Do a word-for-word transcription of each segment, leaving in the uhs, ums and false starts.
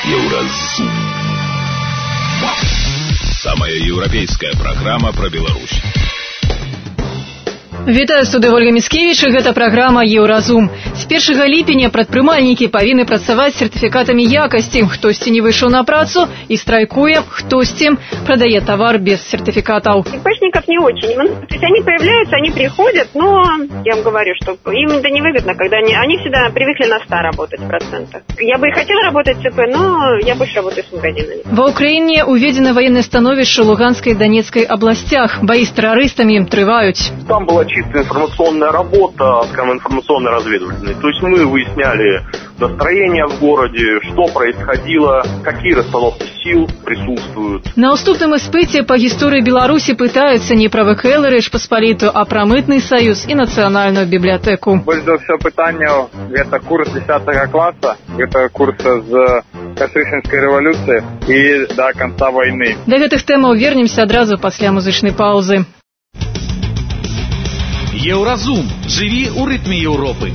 Еўразум. Самая еўрапейская праграма пра Беларусь. Вітаю, студыя Ольга Міцкевіч, і гэта праграма «Еўразум». З першага ліпеня прадпрымальнікі павінны працаваць з сертыфікатамі якасці. Хтосьці не выйшаў на працу і страйкуе, хтосьці продае товар без сертификатов. ИПшников не очень. То есть они появляются, они приходят, но я вам говорю, что им это невыгодно, когда они, они всегда привыкли на ста работать в процентах. Я бы и хотела работать в ЦП, но я больше работаю с магазинами. Ва Украине уведено военное становище в Луганской и Донецкой областях. Бои с террористами трываюць. Там была чисто информационная работа, скажем, информационно-разведывательная. То есть мы выясняли настроение в городе, что происходило, какие расстановки сил присутствуют. На уступным испыце по истории Беларуси пытаются не про ВКЛ Речь Посполитую, а про Мытный союз и Национальную библиотеку. Больше всего питання – это курс десятого класса, это курс с Кастрычніцкай революции и до конца войны. До гэтых тэмаў вернемся адразу пасля музычнай паузы. Еўразум. Жыві ў рытме Еўропы.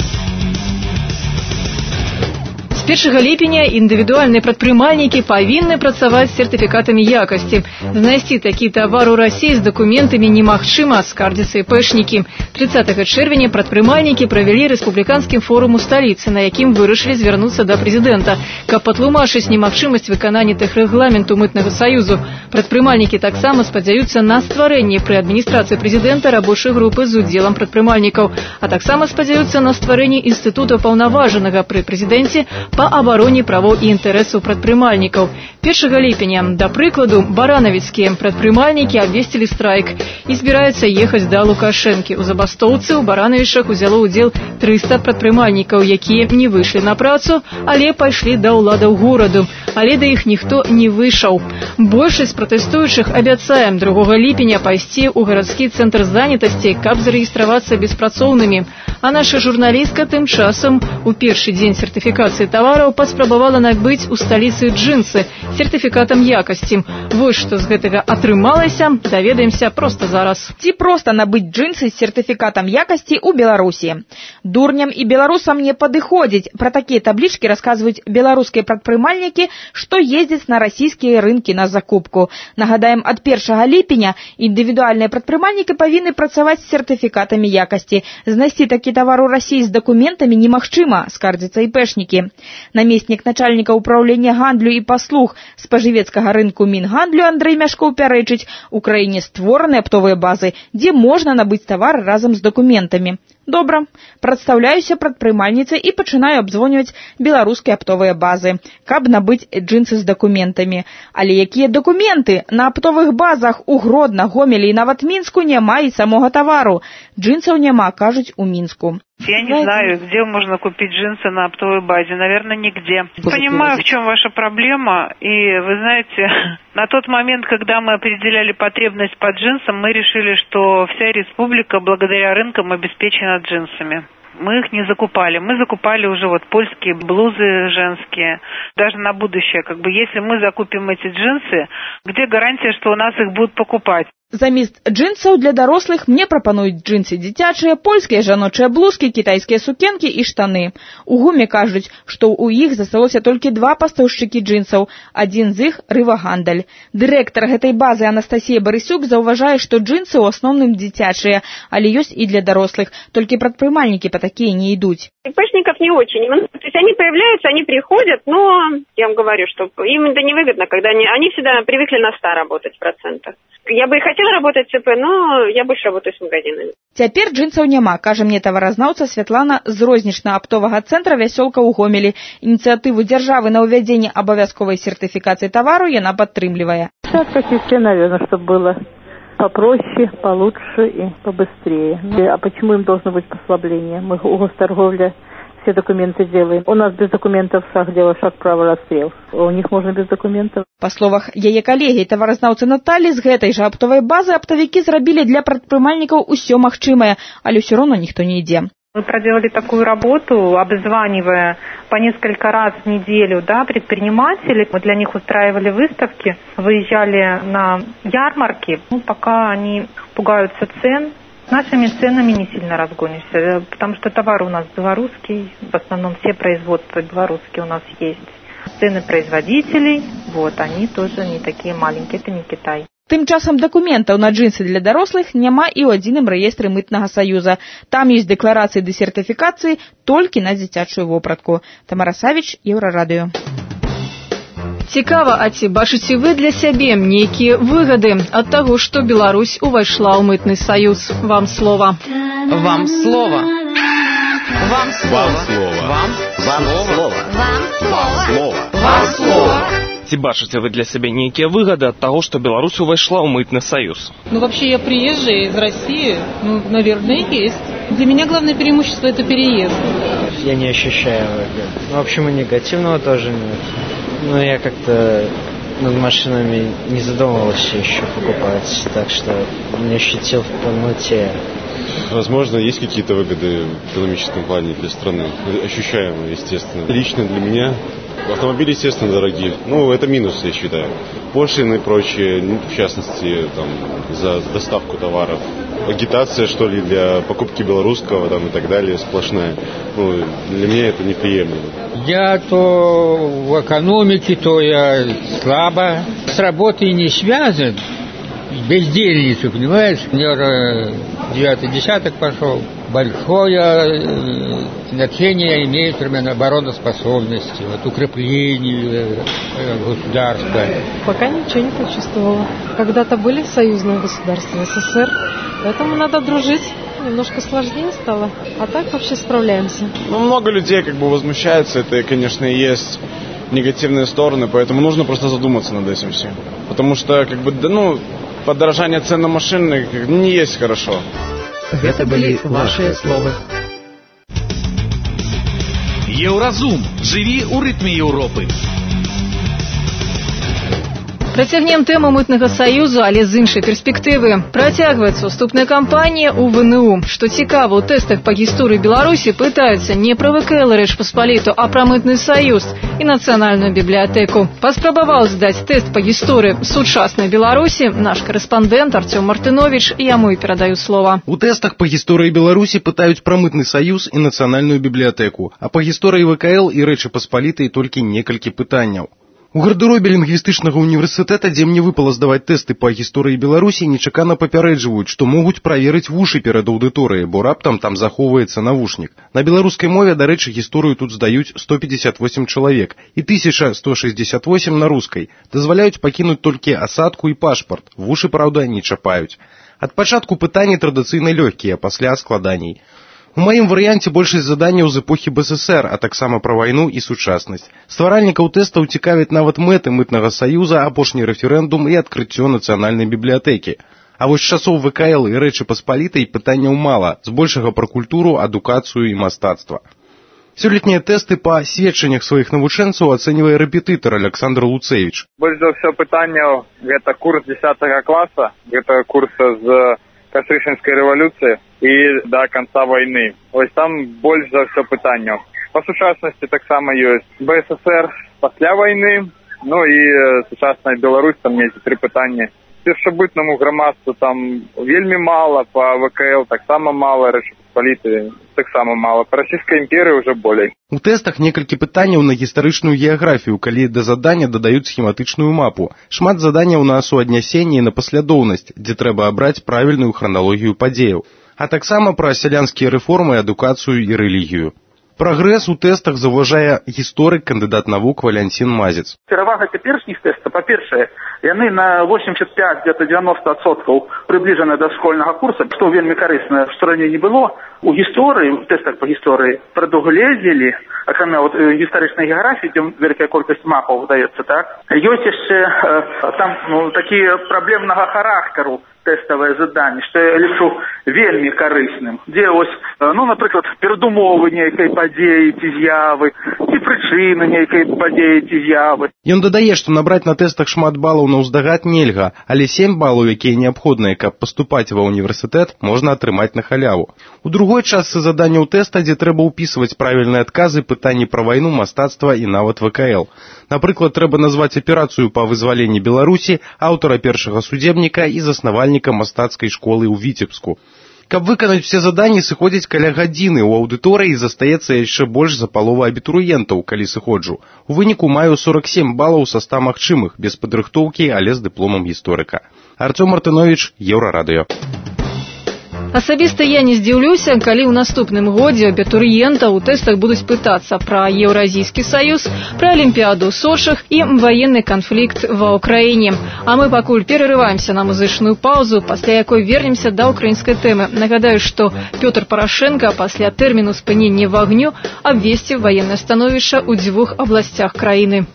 З першага ліпеня індывідуальныя прадпрымальнікі павінны працаваць з сертыфікатамі якасці. Знайсці такі тавар у Расіі з дакументамі немагчыма, скардзяцца іпэшнікі. тридцатого чэрвеня прадпрымальнікі правялі рэспубліканскім форум у сталіцы, на якім вырашылі звярнуцца да прэзідэнта, каб патлумачыць немагчымасць выканання тэхрэгламенту Мытнага саюзу. Прадпрымальнікі таксама спадзяюцца на стварэнне пры адміністрацыі прэзідэнта рабочай групы з удзелам прадпрымальнікаў, а таксама спадзяюцца на стварэнне інстытута паўнаважанага пры прэзідэнце по обороне правоў і інтарэсаў прадпрымальнікаў. першага ліпеня, да прыкладу, баранавіцкія прадпрымальнікі абвесцілі страйк і збіраюцца ехаць да Лукашэнкі. У забастоўцы ў Баранавічах узяло ўдзел трыста прадпрымальнікаў, якія не выйшлі на працу, але пайшлі да ўладаў гораду. Але да іх ніхто не выйшаў. Большасць пратэстуючых абяцае другога ліпеня пайсці ў гарадскі цэнтр занятасці, каб зарэгістравацца беспрацоўнымі. А наша журналістка тым часам у першы дзень сертыфікацыі тавараў паспрабавала набыць у сталіцы джинсы сертыфікатам якасці. Вось што з гэтага атрымалася, даведаемся проста зараз. Ці проста набыць джинсы з сертыфікатам якасці ў Беларусі. Дурням і беларусам не падыходзіць. Пра такія таблічкі расказваюць беларускія прадпрымальнікі, што ездзяць на расійскія рынкі на закупку. Нагадаем, ад першага ліпеня індывідуальныя прадпрымальнікі павінны працаваць з сертыфікатамі якасці. Знайсці такі тавар у Расіі з дакументамі немагчыма, скардзяцца іпэшнікі. Намеснік начальніка ўпраўлення гандлю і паслуг спажывецкага рынку Мінгандлю Андрэй Мяшкоў пярэчыць, у краіне створаны аптовыя базы, дзе можна набыць тавар разам з дакументамі. Добра, прадстаўляюся прадпрымальніцай і пачынаю абзвоніваць беларускія аптовыя базы, каб набыць джинсы з дакументамі. Але якія дакументы? На аптовых базах у Гродна, Гомелі і нават Мінску няма і самога тавару. Джинсаў няма, кажуць у Мінску. Я не знаю, где можно купить джинсы на оптовой базе. Наверное, нигде. Понимаю, в чем ваша проблема. И вы знаете, на тот момент, когда мы определяли потребность по джинсам, мы решили, что вся республика благодаря рынкам обеспечена джинсами. Мы их не закупали. Мы закупали уже вот польские блузы женские. Даже на будущее, как бы, если мы закупим эти джинсы, где гарантия, что у нас их будут покупать? Замест джинсаў для дарослых мне прапануюць джинсы дзіцячыя, польскія жаночыя блузкі, кітайскія сукенкі і штаны. У ГУМе кажуць, што ў іх засталося толькі два пастаўшчыкі джинсаў, адзін з іх рывагандаль. Дырэктар гэтай базы Анастасія Барысюк заўважае, што джинсы ў асноўным дзіцячыя, але ёсць і для дарослых, толькі прадпрымальнікі па такія не ідуць. ИПшников не очень. То есть они появляются, они приходят, но я вам говорю, что им это невыгодно, когда они, они всегда привыкли на ста работать в процентах. Я бы и хотела работать в ЦП, но я больше работаю с магазинами. Цяпер джинсаў няма, кажа мне таваразнаўца Святлана з рознічна-аптовага цэнтра «Вясёлка» ў Гомелі. Ініцыятыву дзяржавы на ўвядзенне абавязковай сертыфікацыі тавару яна падтрымлівае. Так, как и все, наверное, чтобы было попроще, получше и побыстрее. А почему им должно быть послабление? Мы у госторговля все документы делаем. У нас без документов шаг дело, шаг право расстрел. У них можно без документов. Па словах яе калегі таваразнаўцы Наталі, з гэтай жа аптовай базы аптавікі зрабілі для прадпрымальнікаў усё магчымае, але ўсё роўна ніхто не ідзе. Мы проделали такую работу, обзванивая по несколько раз в неделю, да, предпринимателей. Мы для них устраивали выставки, выезжали на ярмарки, ну, пока они пугаются цен. С нашими ценами не сильно разгонишься, потому что товар у нас белорусский, в основном все производства белорусские у нас есть. цены производителей, вот, они тоже не такие маленькие, это не Китай. Тым часам дакументаў на джинсы для дарослых няма і ў адзіным рэестры мытнага саюза. Там ёсць дэкларацыі ды сертыфікацыі толькі на дзіцячую вопратку. Тамара Савіч, Еўрарадыё. Цікава, а ці бачыце вы для сябе нейкія выгады ад таго, што Беларусь увайшла ў мытны саюз? Вам слова. Вам слова. Вам слова. Вам слова. Вам слова. Вам слова. Ці бачыце вы для сябе нейкія выгады ад таго, што Беларусь увайшла ў мытны саюз? Ну, вообще, я приезжая из России, ну, наверное, есть. Для меня главное преимущество – это переезд. Я не ощущаю выгод. Ну, в общем, и негативного тоже нет. Но я как-то над машинами не задумывался еще покупать, так что не ощутил в полноте. Возможно, есть какие-то выгоды в экономическом плане для страны, ощущаемые, естественно. Лично для меня автомобили, естественно, дорогие. Ну, это минус, я считаю. Пошлины и прочее, в частности, там, за доставку товаров. Агитация, что ли, для покупки белорусского там, и так далее, сплошная. Ну, для меня это неприемлемо. Я то в экономике, то я слабо. С работой не связан. Бездельницу, понимаешь? У меня уже девятый десяток пошел. Большое значение имеет примерно обороноспособности, вот, укрепление государства. Пока ничего не почувствовала. Когда-то были союзные государства СССР, поэтому надо дружить. Немножко сложнее стало, а так вообще справляемся. Ну, много людей как бы возмущаются, это, конечно, и есть негативные стороны, поэтому нужно просто задуматься над этим всем. Потому что, как бы, да, ну, подорожание цен на машины не есть хорошо. Это были ваши слова. Еўразум. Живи у ритме Европы. Працягнем тэму мытнага саюзу, але з іншай перспектывы. Працягваецца уступная кампанія ў ВНУ. Што цікава, у тэстах па гісторыі Беларусі пытаюцца не пра ВКЛ Рэч Паспаліту, а пра мытны саюз і нацыянальную бібліятэку. Паспрабаваў здаць тэст па гісторыі сучаснай Беларусі наш корэспандэнт Артём Мартынович, яму і перадаю слова. У тэстах па гісторыі Беларусі пытаюць пра мытны саюз і нацыянальную бібліятэку, а па гісторыі ВКЛ і Рэчы Паспалітай толькі некалькі пытанняў. У гардэробе лінгвістычнага універсітэта, дзе мне выпала здаваць тэсты па гісторыі Беларусі, нечакана папярэджваюць, што могуць праверыць вушы перад аўдыторыяй, бо раптам там захоўваецца навушнік. На беларускай мове, дарэчы, гісторыю тут здаюць сто пятьдесят восемь чалавек і тысяча сто шестьдесят восемь на рускай. Дазваляюць пакінуць толькі асадку і пашпарт. Вушы, праўда, не чапаюць. Ад пачатку пытанні традыцыйна лёгкія, пасля складаней. У маім варыянце большасць заданняў з эпохі БССР, а таксама пра вайну і сучаснасць. Стваральнікаў тэстаў цікавяць нават мэты мытнага саюза, апошні рэферэндум і адкрыццё нацыянальнай бібліятэкі. А вось з часоў ВКЛ і Рэчы Паспалітай пытанняў мала, збольшага пра культуру, адукацыю і мастацтва. Сёлетнія тэсты па сведчаннях сваіх навучэнцаў ацэньвае рэпетытар Александр Луцевіч. Больш за ўсё пытанняў гэта курс десятого класа, гэта курса з Кастрычынскай рэвалюцыі і да канца вайны. Вось там больш за ўсё пытанняў. Па сучаснасці таксама ёсць БССР пасля вайны, ну і сучасная Беларусь, там ёсць тры пытанні. Першабытнаму грамадству там вельмі мала, па ВКЛ таксама мала, Рэчы Паспалітай таксама мала, па Расійскай імперыі ўжо болей. У тэстах некалькі пытанняў на гістарычную геаграфію, калі да задання дадаюць схематычную мапу. Шмат заданняў на суаднясенне і на паслядоўнасць, дзе трэба абраць правільную храналогію падзеяў, а таксама пра сялянскія рэформы, адукацыю і рэлігію. Прагрэс у тэстах заўважае гісторык, кандыдат навук Валянцін Мазец. Перавага цяперашніх тэстаў, па-першае, яны на восемьдесят пять где-то девяносто адсоткаў прыбліжаны да школьнага курса, што вельмі карысна, што раней не было. У гісторыі, у тэстах па гісторыі прадугледзелі, акрамя вот, гістарычнай геаграфіі, дзе вялікая колькасць мапаў выдаецца, так? Ёсць яшчэ э, там ну, такія праблемнага характару тэставыя заданні, што я лічу вельмі карысным. Дзе ось, ну, напрыклад, перадумовы нейкай падзеі ці з'явы, ці прычыны нейкай падзеі ці з'явы. Ён дадае, што набраць на тэстах шмат балаў на ўздагад нельга, але сем балаў, якія неабходныя, каб паступаць ва ўніверсітэт, можна атрымаць на халяву. У другой частцы заданняў тэста, дзе трэба ўпісваць правільныя адказы, пытанні пра вайну, мастацтва і нават ВКЛ. Напрыклад, трэба назваць аперацыю па вызваленні Беларусі, аўтара першага судзебніка і заснавальніка мастацкай школы ў Віцебску. Каб выканаць все заданні, сыходзіць каля гадзіны. У аўдыторыі застаецца яшчэ больш за палову абітурыентаў, калі сыходжу. У выніку маю сорок сем балаў са ста магчымых, без падрыхтоўкі, але з дыпломам гісторыка. Артём Мартынович, Еўрарадыё. Асабіста я не здзіўлюся, калі ў наступным годзе абітурыентаў у тэстах будуць пытацца пра Еўразійскі саюз, пра Алімпіяду ў Сочах і ваенны канфлікт ва ўкраіне. А мы пакуль перарываемся на музычную паузу, пасля якой вернемся да ўкраінскай тэмы. Нагадаю, што Пётр Парашенка пасля тэрміну спынення вагню абвесціў ваеннае становішча ў дзвюх абласцях краіны.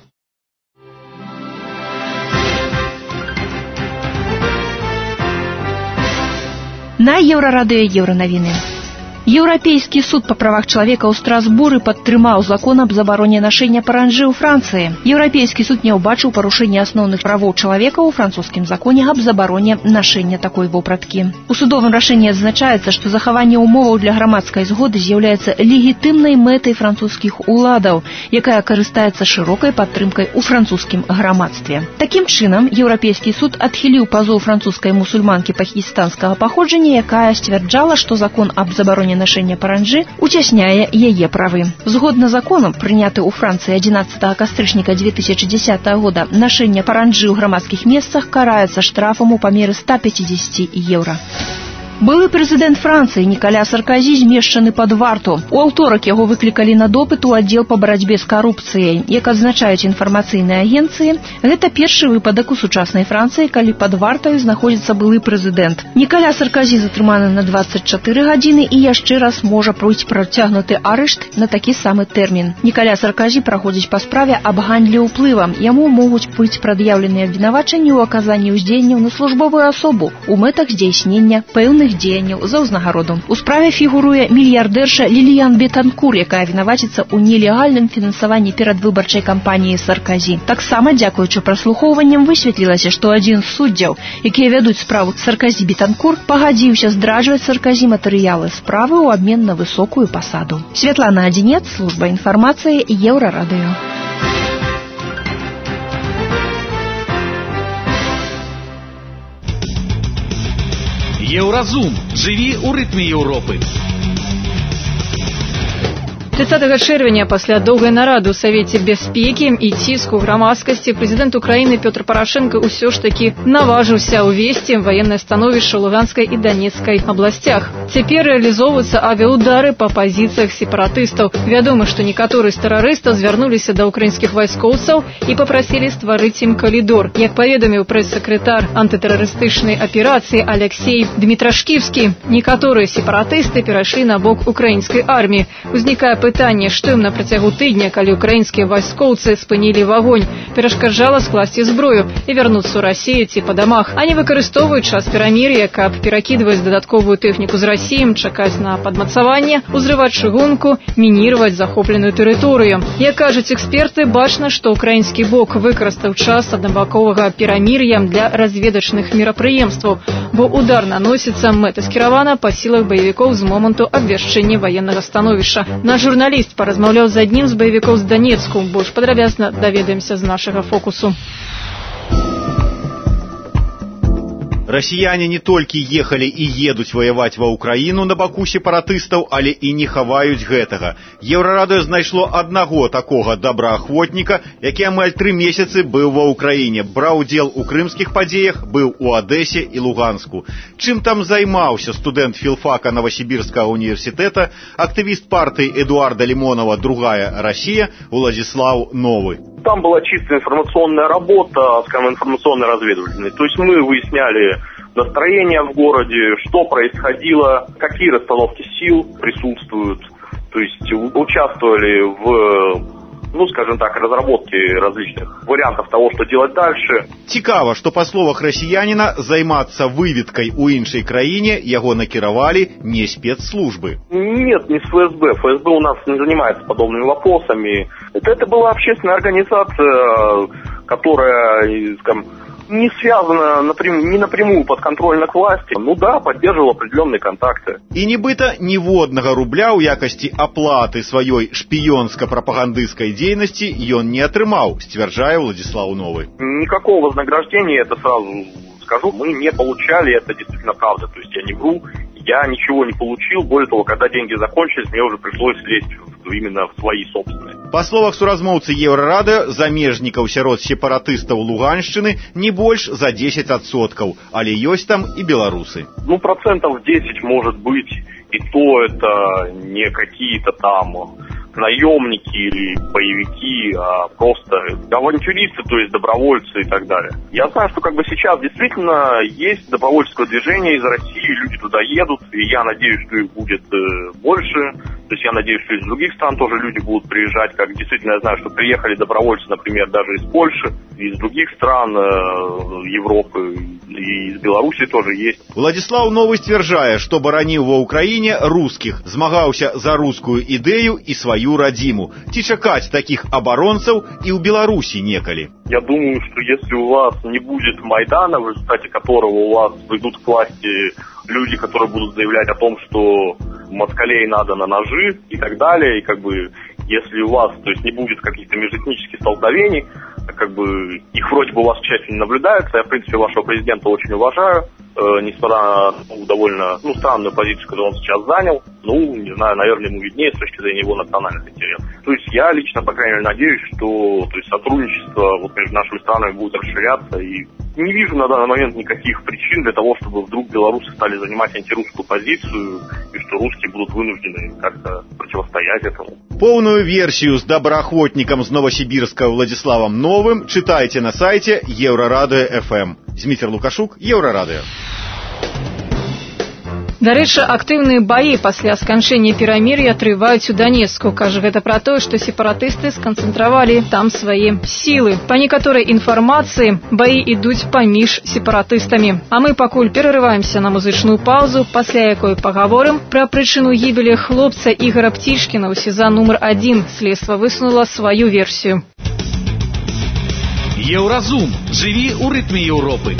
На Еўрарадыё Еўранавіны. Еўрапейскі суд па правах чалавека ў Страсбуры падтрымаў закон аб забароне нашэння паранджы ў Францыі. Еўрапейскі суд не ўбачыў парушэння асноўных правоў чалавека ў французскім законе аб забароне нашэння такой вопраткі. У судовым рашэнні адзначаецца, што захаванне ўмоваў для грамадскай згоды з'яўляецца легітымнай мэтай французскіх уладаў, якая карыстаецца шырокай падтрымкай у французскім грамадстве. Такім чынам, Еўрапейскі суд адхіліў пазоў французскай мусульманкі пакістанскага паходжання, якая сцвярджала, што закон аб забароне нашэння паранджы уцясняе яе правы. Згодна законам, прыняты ў Францыі адзінаццатага кастрычніка дзве тысячы дзесятага года, нашэнне паранджы ў грамадскіх месцах караецца штрафам у памеры ста пяцідзесяці еўра. Былы прэзідэнт Францыі Нікаля Саркозі змешчаны пад варту. У аўторак яго выклікалі на допыт у аддзел па барацьбе з карупцыяй. Як адзначаюць інфармацыйныя агенцыі, гэта першы выпадак у сучаснай Францыі, калі пад вартаю знаходзіцца былы прэзідэнт. Нікаля Саркозі затрыманы на дваццаць чатыры гадзіны і яшчэ раз можа быць працягнуты арышт на такі самы тэрмін. Нікаля Саркозі праходзіць па справе аб гандлі ўплывам. Яму могуць быць прад'яўленыя абвінавачанні ў аказанні ўздзеянняў на службовую асобу у мэтах здзяйснення пэўных дзеянняў за ўзнагароду. У справе фігуруе мільярдэрша Ліліян Бетанкур, якая вінаваціцца ў нелегальным фінансаванні перадвыбарчай кампаніі Саркозі. Таксама, дзякуючы праслухоўванням, высветлілася, што адзін з суддзяў, якія вядуць справу Саркозі Бетанкур, пагадзіўся здраджваць Саркозі матэрыялы справы ў абмен на высокую пасаду. Святлана Адзінец, служба інфармацыі, Еўрарадыё. Еўразум. Жыві ў рытме Еўропы. тридцатага чэрвеня пасля доўгай нарады ў Савеце бяспекі і ціску грамадскасці прэзідэнт Украіны Пётр Парашенка ўсё ж такі наважыўся ўвесці ваеннае становішча ў Луганскай і Данецкай абласцях. Цяпер рэалізоўваюцца авіаудары па пазіцыях сепаратыстаў. Вядома, што некаторыя з тэрарыстаў звярнуліся да ўкраінскіх вайскоўцаў і папрасілі стварыць ім калідор. Як паведаміў прэс-сакратар антытэрарыстычнай аперацыі Алексей Дмітрашківскі, некаторыя сепаратысты перайшлі на бок украінскай арміі. Узнікае пытанне, што ім на працягу тыдня, калі ўкраінскія вайскоўцы спынілі вагонь, перашкаджала скласці зброю і вярнуцца ў Расію ці па дамах, а не выкарыстоўваюць час перамір'я, каб перакідваць дадатковую тэхніку з Расіі, чакаць на падмацаванне, узрываць чыгунку, мініраваць захопленую тэрыторыю. Як кажуць эксперты, бачна, што ўкраінскі бок выкарыстаў час аднабаковага перамір'я для разведачных мерапрыемстваў, бо удар наносіцца мэтаскіравана па сілах баевікоў з моманту абвяшчэння ваеннага становішча. Наш журналіст паразмаўляў з аднім з баевікоў з Данецку. Больш падрабязна даведаемся з нашага фокусу. Расіяне не толькі ехалі і едуць ваяваць ва ўкраіну на баку сепаратыстаў, але і не хаваюць гэтага. Еўрарадыё знайшло аднаго такога добраахвотніка, які амаль тры месяцы быў ва ўкраіне, браў удзел у крымскіх падзеях, быў у Адэсе і Луганску. Чым там займаўся студэнт філфака Новосибирскага універсітэта, актывіст партыі Эдуарда Лимонова «Другая Россия» Владислав Новый. Там была чисто информационная работа, скажем, информационно-разведывательная. То есть мы выясняли настроение в городе, что происходило, какие расстановки сил присутствуют. То есть участвовали в, ну, скажем так, разработке различных вариантов того, что делать дальше. Цікава, што па словах расіяніна займацца выведкай у іншай краіне яго накіравалі не спецслужбы. Нет, не с ФСБ. ФСБ у нас не занимается подобными вопросами. Это, это была общественная организация, которая, скажем, не связана напрямую, не напрямую подконтрольна к власти. Ну да, поддерживала определенные контакты. І нібыта ніводнага рубля ў якасці аплаты сваёй шпіёнска-прапагандысцкай дзейнасці ён не атрымаў, сцвярджае Владислав Новый. Никакого вознаграждения, это сразу скажу, мы не получали, это действительно правда. То есть я не вру, я ничего не получил. Более того, когда деньги закончились, мне уже пришлось лезть именно в свои собственные. Па словах суразмоўцы Еўрарадыё, замежнікаў сярод сепаратыстаў Луганшчыны не больш за десять адсоткаў, але ёсць там и белорусы. Ну, процентов десять может быть, и то это не какие-то там наемники или боевики, а просто авантюристы, то есть добровольцы и так далее. Я знаю, что как бы сейчас действительно есть добровольческое движение из России, люди туда едут, и я надеюсь, что их будет э, больше. То есть я надеюсь, что из других стран тоже люди будут приезжать, как действительно я знаю, что приехали добровольцы, например, даже из Польши, из других стран э, Европы, и из Беларуси тоже есть. Владислав Новы сцвярджае, што бараніў ва ўкраіне рускіх, змагаўся за рускую ідэю і сваю радзіму. Ці чакаць такіх абаронцаў і ў Беларусі некалі? Я думаю, что если у вас не будет Майдана, в результате которого у вас придут к власти люди, которые будут заявлять о том, что москалей надо на ножи и так далее, и как бы если у вас, то есть не будет каких-то межэтнических столкновений, как бы их вроде бы у вас, к счастью, не наблюдается. Я, в принципе, вашего президента очень уважаю, э, несмотря на ну, довольно ну, странную позицию, которую он сейчас занял. Ну, не знаю, наверное, ему виднее с точки зрения его национальных интересов. То есть я лично, по крайней мере, надеюсь, что то есть, сотрудничество вот, между нашими странами будет расширяться. И не вижу на данный момент никаких причин для того, чтобы вдруг белорусы стали занимать антирусскую позицию, и что русские будут вынуждены как-то противостоять этому. Полную версию с доброохотником с Новосибирска Владиславом Новым читайте на сайте Еврорадио эф эм. Змитер Лукашук, Еврорадио. Дарэчы, актыўныя баі пасля сканчэння перамір'я трываюць у Данецку. Кажа, гэта пра тое, што сепаратысты сканцэнтравалі там свае сілы. Па некаторай інфармацыі, баі ідуць паміж сепаратыстамі. А мы пакуль перарываемся на музычную паузу, пасля якой пагаворым пра прычыну гібелі хлопца Ігора Птічкіна ў СІЗА нумар адзін. Следства высунула сваю версію. Еўразум. Жыві ў рытме Еўропы.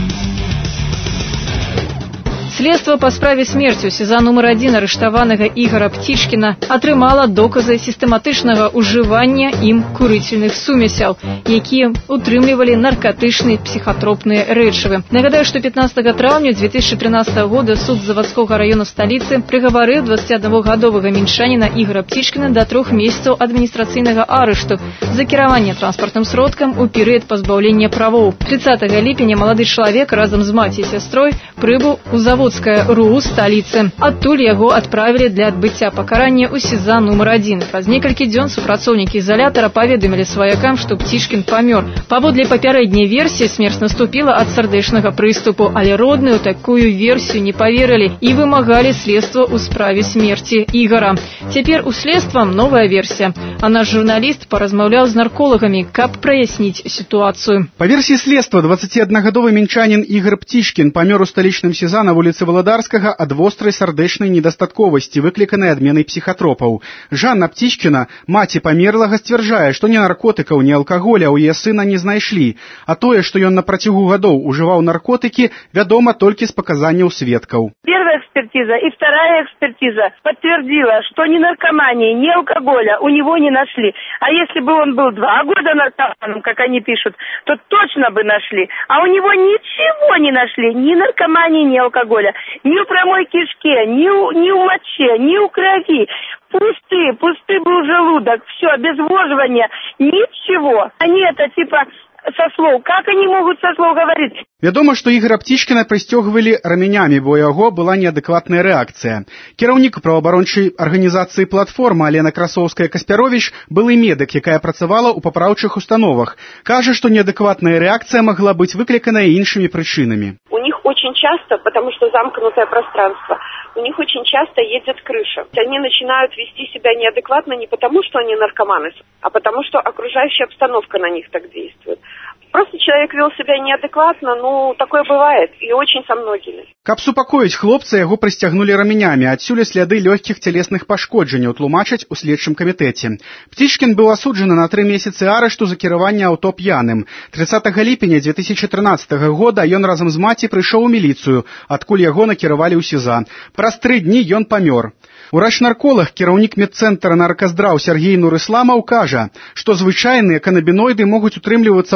Следство по справе смерти у СІЗА нумар адзін арыштаванага Ігора Птічкіна атрымала доказы сістэматычнага ўжывання ім курыцельных сумесяў, якія утрымлівалі наркотычныя псіхатропныя рэчывы. Нагадаю, што пятнадцатага траўня две тысячи тринадцатого года суд заводского района столицы прыгаварыў дваццатиаднагадовага мінчаніна Ігора Птічкіна да трох месяцаў адміністрацыйнага арышту за кіраванне транспартным сродкам у перыяд пазбаўлення правоў. тридцатого ліпеня малады чалавек разам з маці і сястрой прыбыў у завод РУ столицы. Адтуль яго адправілі для адбыцця пакарання ў СІЗА нумар адзін. Праз некалькі дзён супрацоўнікі ізалятара паведамілі сваякам, што Птічкін памёр. Паводле папярэдняй версіі, смерць наступіла ад сардэчнага прыступу, але родныя ў такую версію не паверылі і вымагалі следства ў справе смерці Ігора. Цяпер у следствам новая версія, а наш журналіст паразмаўляў з нарколагамі, каб праясніць сітуацыю. Па версіі следства, дваццатиаднагадовы мінчанін Ігор Птічкін памёр у сталічным СІЗА на вуліцы Валадарскага ад вострай сардэчнай недастатковасці, выкліканай адменай псіхатропаў. Жанна Птічкіна, маці памерлага, сцвярджае, што ні наркотыкаў, ні алкаголя ў яе сына не знайшлі, а тое, што ён на працягу гадоў ужываў наркотыкі, вядома толькі з паказанняў сведкаў. Первая экспертиза и вторая экспертиза подтвердила, что ни наркомании, ни алкоголя у него не нашли. А если бы он был два года наркоманом, как они пишут, то точно бы нашли. А у него ничего не нашли, ни наркомании, ни алкоголя. Ни у прямой кишке, ни у, ни у моче, ни у крови. Пусты, пусты был желудок, все, обезвоживание, ничего. Они это типа со слов. Как они могут со слов говорить? Вядома, што Ігора Птічкіна прысцёгвалі рамянямі, бо у яго была неадэкватная рэакцыя. Кіраўнік праваабарончай арганізацыі «Платформа» Алена Красоўская-Каспяровіч, былы медык, якая працавала ў папраўчых установах, кажа, што неадэкватная рэакцыя магла быць выкліканая іншымі прычынамі. У них очень часто, потому что замкнутое пространство, у них очень часто едет крыша. Они начинают вести себя неадекватно не потому, что они наркоманы, а потому, что окружающая обстановка на них так действует. Просто человек вел себя неадекватно, ну, такое бывает, и очень со многими. Каб супакоіць хлопца, яго прысцягнулі рамянямі, адсюль сляды лёгкіх цялесных пашкоджанняў, тлумачаць у следчым камітэце. Птічкін быў асуджаны на тры месяцы арышту за кіраванне аўто п'яным. тридцатого ліпеня две тысячи тринадцатого года ён разам з маці прыйшоў у міліцыю, адкуль яго накіравалі ў СІЗА. Праз тры дні ён памёр. Урач-нарколог, кіраўнік медцэнтра нарказдраў Сергей Нурысламаў кажа, што звычайныя канабіноіды могуць утрымлівацца ў арганізме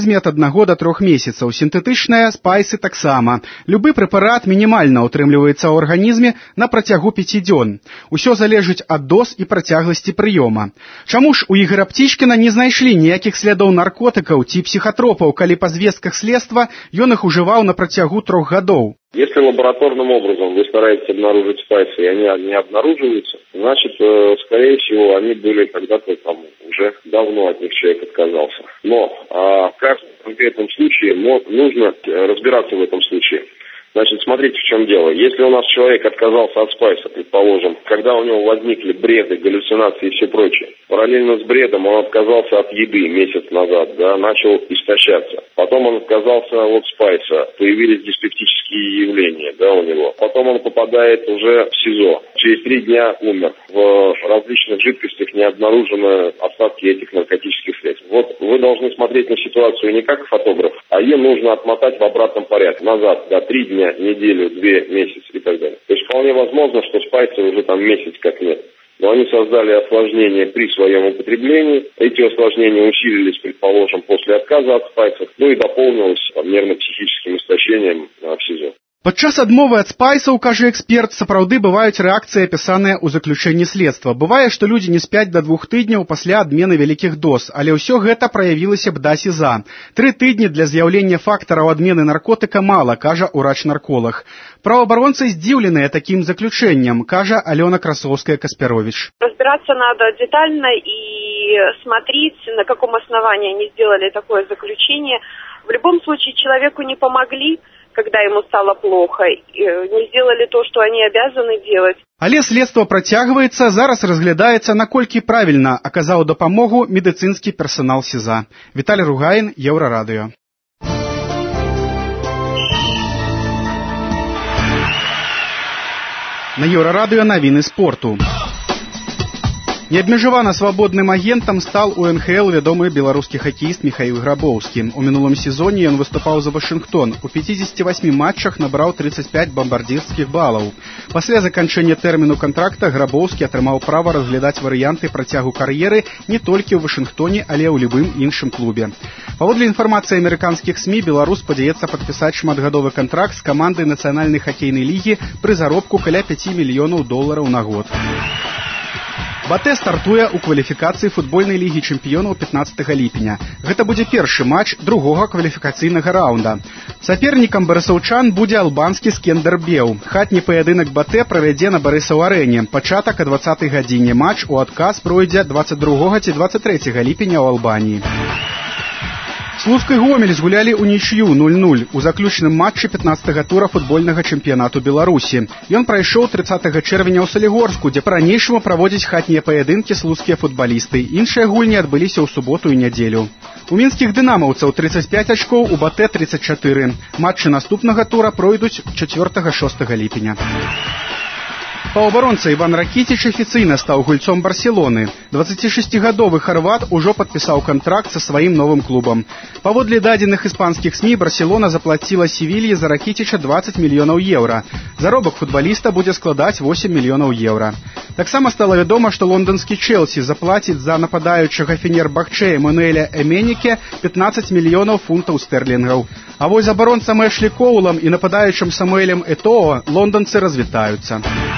арганізме ад аднаго да трох месяцаў. Сінтэтычныя спайсы таксама. Любы прэпарат мінімальна ўтрымліваецца ў арганізме на працягу пяці дзён. Усё залежыць ад доз і працягласці прыёма. Чаму ж у Ігора Птічкіна не знайшлі ніякіх слядоў наркотыкаў ці псіхатропаў, калі па звестках следства ён іх ужываў на працягу трох гадоў? Если лабораторным образом вы стараетесь обнаружить спайсы, и они не обнаруживаются, значит, скорее всего, они были когда-то там, уже давно от них человек отказался. Но а, в каждом конкретном случае нужно разбираться в этом случае. Значит, смотрите, в чем дело. Если у нас человек отказался от спайса, предположим, когда у него возникли бреды, галлюцинации и все прочее, параллельно с бредом он отказался от еды месяц назад, да, начал истощаться. Потом он отказался от спайса, появились диспептические явления, да, у него. Потом он попадает уже в СИЗО. Через три дня умер. В различных жидкостях не обнаружены остатки этих наркотических средств. Вот вы должны смотреть на ситуацию не как фотограф, а ее нужно отмотать в обратном порядке. Назад, да, три дня, неделю, две, месяц и так далее. То есть вполне возможно, что спайсы уже там месяц как нет. Но они создали осложнения при своем употреблении. Эти осложнения усилились, предположим, после отказа от спайсов, ну и дополнилось там, нервно-психическим истощением в СИЗО. Падчас адмовы ад спайсаў, кажа эксперт, сапраўды бываюць рэакцыі, апісаныя ў заключэнні следства. Бывае, што людзі не спяць да двух тыдняў пасля адмены вялікіх доз, але ўсё гэта праявілася б да СІЗА. Тры тыдні для з'яўлення фактараў адмены наркотыка мала, кажа ўрач-нарколаг. Праваабаронцы здзіўленыя такім заключэннем, кажа Алена Красовская-Каспярович. Разбираться надо детально и смотреть, на каком основании они сделали такое заключение. В любом случае человеку не помогли, когда ему стало плохо, не сделали то, что они обязаны делать. Але следства працягваецца, зараз разглядаецца, наколькі правільна аказаў дапамогу медыцынскі персанал СІЗА. Віталій Ругаін, Еўрарадыё. На Еўрарадыё навіны спорту. Неабмежавана свабодным агентам стал у эн ха эл вядомы беларускі хакеіст Міхаіл Грабоўскі. У мінулым сезоне ён выступаў за Вашынгтон. У пяцідзесяці васьмі матчах набраў трыццаць пяць бамбардзірскіх балаў. Пасля заканчэння тэрміну кантракта Грабоўскі атрымаў права разглядаць варыянты працягу кар'еры не толькі ў Вашынгтоне, але ў любым іншым клубе. Паводле інфармацыі амерыканскіх СМІ, беларус спадзяецца падпісаць шматгадовы кантракт з камандай нацыянальнай хакейнай лігі пры заробку каля пяці мільёнаў долараў на год. Батэ стартуе ў кваліфікацыі футбольнай лігі чэмпіёнаў пятнаццатага ліпеня. Гэта будзе першы матч другога кваліфікацыйнага раўнда. Сапернікам барысаўчан будзе албанскі Скендербеў. Хатні паядынак Батэ правядзе на Барысаў-арэне. Пачатак о дваццатай гадзіне. Матч у адказ пройдзе дваццаць другога ці дваццаць трэцяга ліпеня ў Албаніі. Слуцк і Гомель згулялі ўнічыю нуль нуль у заключным матчы пятнаццатага тура футбольнага чэмпіянату Беларусі. Ён прайшоў трыццатага чэрвеня ў Салігорску, дзе па-ранейшаму праводзяць хатнія паядынкі слуцкія футбалісты. Іншыя гульні адбыліся ў суботу і нядзелю. У мінскіх дынамаўцаў трыццаць пяць ачкоў, у Батэ трыццаць чатыры. Матчы наступнага тура пройдуць чацвёртага-шостага ліпеня. Паўабаронца Іван Ракіціч афіцыйна стаў гульцом Барселоны. дваццацішасцігадовы харват ужо падпісаў кантракт са сваім новым клубам. Паводле дадзеных іспанскіх СМІ, Барселона заплаціла Севільі за Ракіціча дваццаць мільёнаў еўра. Заробак футбаліста будзе складаць восем мільёнаў еўра. Таксама стала вядома, што лонданскі Чэлсі заплаціць за нападаючага Фенербахчэ Эмануэля Эменіке пятнаццаць мільёнаў фунтаў стэрлінгаў. А вось з абаронцам Эшлі Коулам і нападаючым Самуэлем Этоо лонданцы развітаюцца.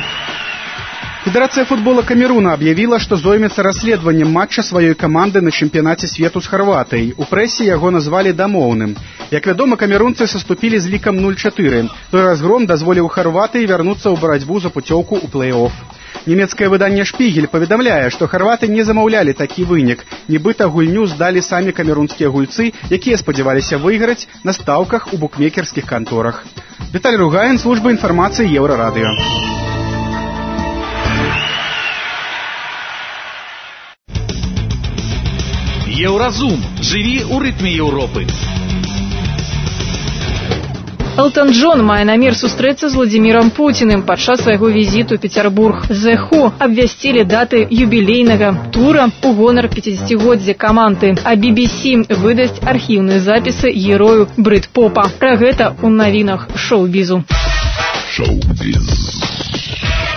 Федэрацыя футбола Камеруна аб'явіла, што зоймецца расследаваннем матча сваёй каманды на чэмпіянаце свету з Харватыяй. У прэсе яго назвалі дамоўным. Як вядома, камерунцы саступілі з лікам нуль чатыры. Той разгром дазволіў Харватыі вярнуцца ў барацьбу за пуцёўку ў плэй-оф. Нямецкае выданне «Шпігель» паведамляе, што харваты не замаўлялі такі вынік. Нібыта гульню здалі самі камерунскія гульцы, якія спадзяваліся выйграць на стаўках у букмекерскіх канторах. Віталій Ругаін, служба інфармацыі Еўрарадыё. Еўразум. Жыві ў рытме Еўропы. Элтон Джон мае намер сустрэцца з Владзімірам Пуціным падчас свайго візіту ў Пецярбург. The Who абвясцілі даты юбілейнага тура ў гонар пяцідзесяцігоддзя каманды, а би би сі выдасць архіўныя запісы герою брыт-попа. Пра гэта ў навінах шоу-бізу. Шоу-біз.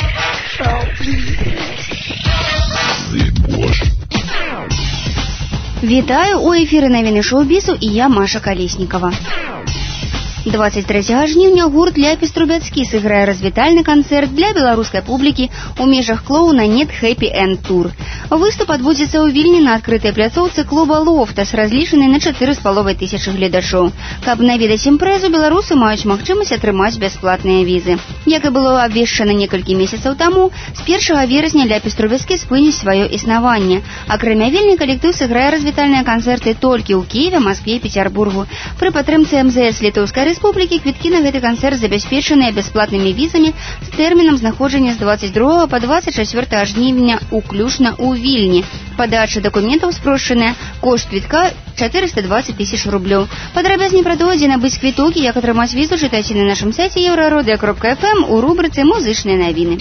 Шоу-біз. Вітаю, у эфіры навіны шоу-бізу і я, Маша Калеснікова. двадцать трэцяга жніўня гурт Ляпіс Трубецкі сыграе развітальны канцэрт для беларускай публікі ў межах клоуна Нет Хэппі Энд Тур. Выступ адбудзецца ў Вільні на адкрытай пляцоўцы клуба «Лофтас», разлічаны на чатыры з паловай тысячы гледачоў. Каб наведаць імпрэзу, беларусы маюць магчымасць атрымаць бясплатныя візы. Як і было абвешчана некалькі месяцаў таму, з першага верасня Ляпіс Трубецкі спыніць сваё існаванне. Акрамя Вільні, калектыў сыграе развітальныя канцэрты толькі ў Кіеве, Маскве і Пецярбургу. Пры падтрымцы эм зэ эс Літоўскай Рэспублікі квіткі на гэты канцэрт забяспечаныя бясплатнымі візамі з тэрмінам знаходжання з двадцать другога па двадцать чацвёртага жніўня уключна ў Вільні. Падача дакументаў спрошчаная, кошт квітка чатырыста двадцать тысяч рублёў. Падрабязней пра тое, дзе набыць квіток і як атрымаць візу, чытайце на нашым сайце еўрарадыё кропка эф эм у рубрыцы «Музычныя навіны».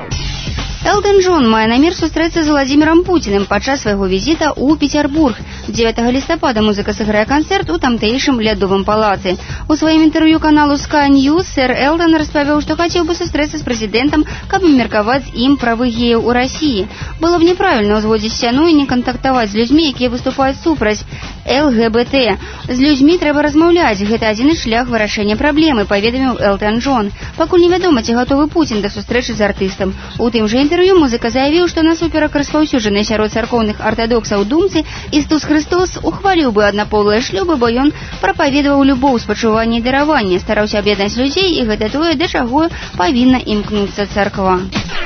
Элтон Джон мае намер сустрэцца з Владзімірам Пуціным падчас свайго візіта ў Пецярбург. дзевятага лістапада музыка сыграе канцэрт у тамтэйшым лядовым палацы. У сваім інтэрв'ю каналу Sky News сэр Элтон распавёў, што хацеў бы сустрэцца з прэзідэнтам, каб абмеркаваць з ім правы геяў у Расіі. Было б няправільна ўзводзіць сцяну і не кантактаваць з людзьмі, якія выступаюць супраць эл гэ бэ тэ. З людзьмі трэба размаўляць, гэта адзіны шлях вырашэння праблемы, паведаміў Элтон Джон. Пакуль невядома, ці гатовы Пуцін да сустрэчы з артыстам. У тым жа інтэрв'ю музыка заявіў, што насуперак распаўсюджанай сярод царкоўных артадоксаў думцы Ісус Христос ухваліў бы аднаполыя шлюбы, бо ён прапаведаваў любоў, спачуванне і дараванне, стараўся аб'яднаць людзей, і гэта тое, да чаго павінна імкнуцца царква.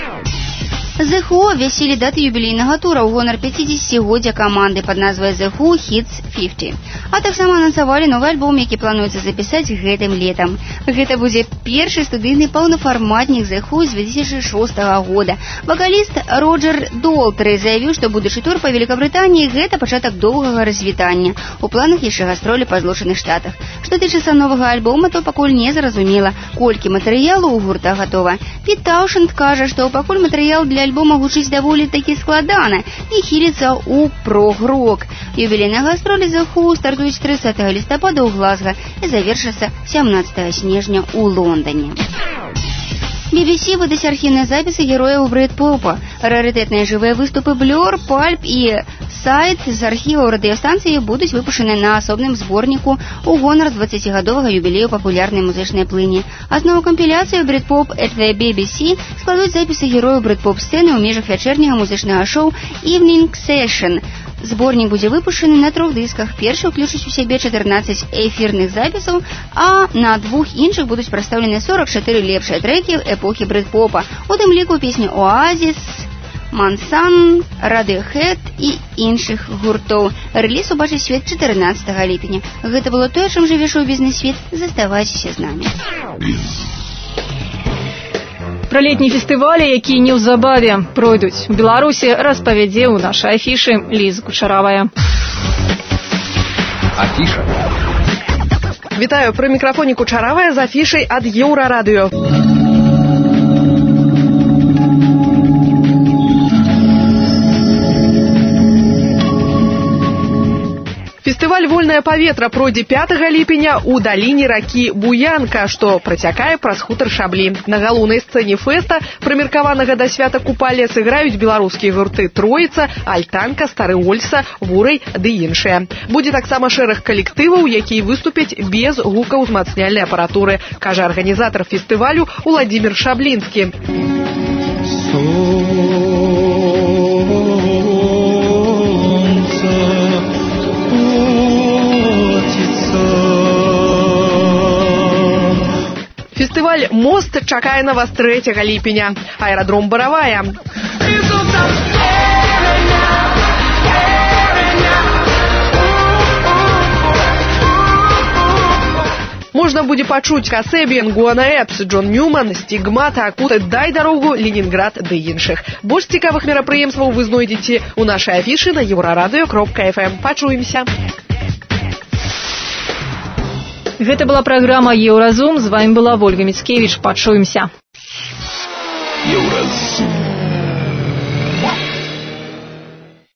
The Who абвясілі даты юбілейнага тура ў гонар пяцідзесяцігоддзя каманды пад назвай The Who Hits пятьдесят. А таксама анансавалі новы альбом, які плануецца запісаць гэтым летам. Гэта будзе першы студыйны паўнафарматнік The Who з две тысячи шостага года. Вакаліст Роджер Долтры заявіў, што будучы тур па Великабрытаніі гэта пачатак доўгага развітання. У планах яшчэ гастролі па Злучаных Штатах. Што тычыцца новага альбома, то пакуль не зразумела, колькі матэрыялу ў гурта гатова. Піт Таушенд кажа, што пакуль матэрыял для альбома гучыць даволі такі складана і хіліцца ў прог-рок. Юбілейныя гастролі The Who стартуюць трыццатага лістапада ў Глазга і завершацца сямнаццатага снежня ў Лондане. би би си выдасць архіўныя запісы герояў Брыт-попа. Рарытэтныя жывыя выступы Blur, Pulp і Сайт з архіваў радыёстанцыі будуць выпушчаны на асобным зборніку ў гонар дваццацігадовага юбілею папулярнай музычнай плыні. Аснову кампіляцыі Брыт-поп at the би би си складуць запісы герояў брыт-поп-сцэны ў межах вячэрняга музычнага шоу Evening Session. Зборнік будзе выпушчаны на трох дысках. Першы ўключыць у сябе чатырнаццаць эфірных запісаў, а на двух іншых будуць прадстаўлены сорок чатыры лепшыя трэкі эпохі брыт-попа, у тым ліку песні Oasis, Manson, Radiohead і іншых гуртоў. Рэліз убачыць свет чатырнаццатага ліпеня. Гэта было тое, чым жыве шоу-бізнес-свет. Заставайцеся з намі. Пра летні фестывалі, якія неўзабаве пройдуць у Беларусі, распавядзе ў нашай афішы Ліза Кучаравая. Афіша. Вітаю, пры мікрафоне Кучаравая з афішай ад Еўрарадыё. Фестываль «Вольнае паветра» пройдзе пятага ліпеня ў даліне ракі Буянка, што працякае праз хутар Шаблі. На галоўнай сцэне фэста, прымеркаванага да свята Купале, сыграюць беларускія гурты «Троіца», «Альтанка», «Стары Ольса», «Вурай» ды іншыя. Будзе таксама шэраг калектываў, якія выступяць без гукаўзмацняльнай апаратуры, кажа арганізатар фестывалю Уладзімір Шаблінскі. Фестываль «Мост» чакае на вас трэцяга ліпеня. Аэрадром Баравая. Можна будзе пачуць Касэбіен, Гуана Эпс, Джон Ньюман, Стигмата, Акута, Дай дарогу, Ленінград ды іншых. Больш цікавых мерапрыемстваў вы знойдзеце ў нашай афішы на еўрарадыё кропка эф эм. Пачуемся. Гэта была праграма «Еўразум». З вамі была Вольга Міцкевіч. Пачуемся. Еўразум.